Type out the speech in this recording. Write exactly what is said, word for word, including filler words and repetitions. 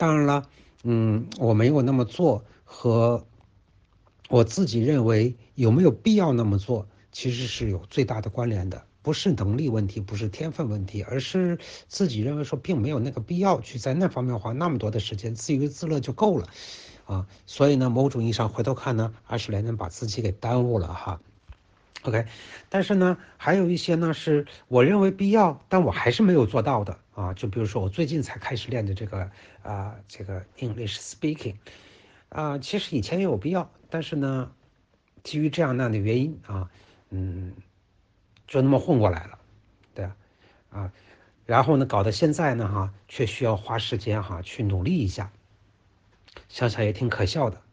当然了，嗯，我没有那么做和我自己认为有没有必要那么做，其实是有最大的关联的，不是能力问题，不是天分问题，而是自己认为说并没有那个必要去在那方面花那么多的时间，自娱自乐就够了，啊，所以呢，某种意义上回头看呢，二十来年把自己给耽误了哈。OK，但是呢，还有一些呢是我认为必要，但我还是没有做到的啊。就比如说我最近才开始练的这个啊，这个 English speaking 啊，其实以前也有必要，但是呢，基于这样那样的原因啊，嗯，就那么混过来了，对啊，啊，然后呢，搞得现在呢哈，却需要花时间哈去努力一下，想想也挺可笑的。